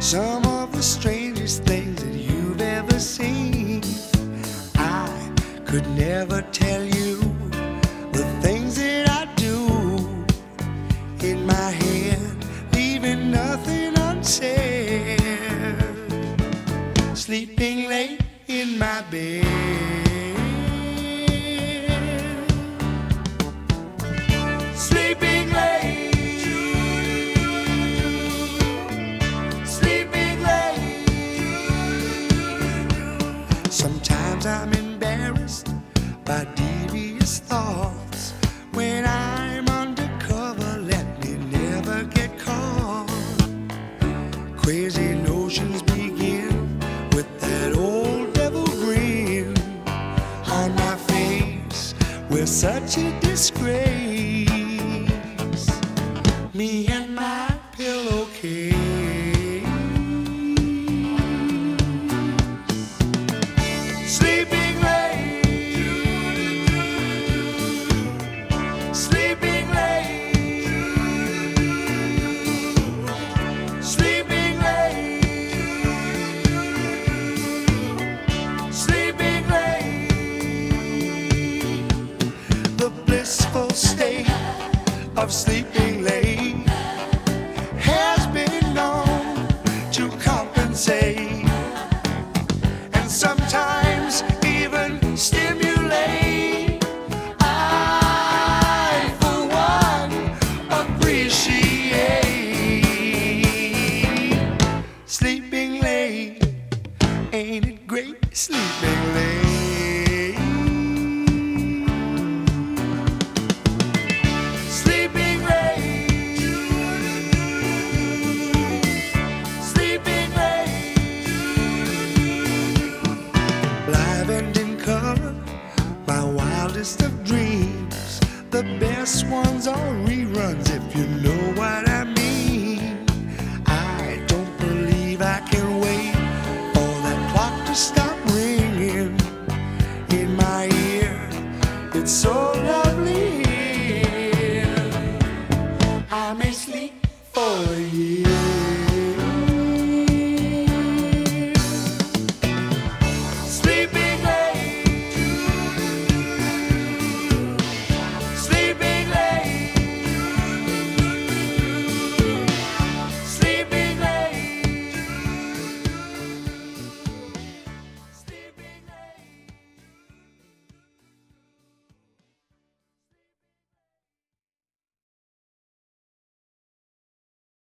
some of the strangest things that you've ever seen. I could never tell you the things that I do in my head, leaving nothing unsaid. Sleeping late in my bed, sleeping late, sleeping late. Sometimes I'm embarrassed by devious thoughts. When I'm undercover, let me never get caught. Crazy notions begin with that old devil grin on my face. We're such a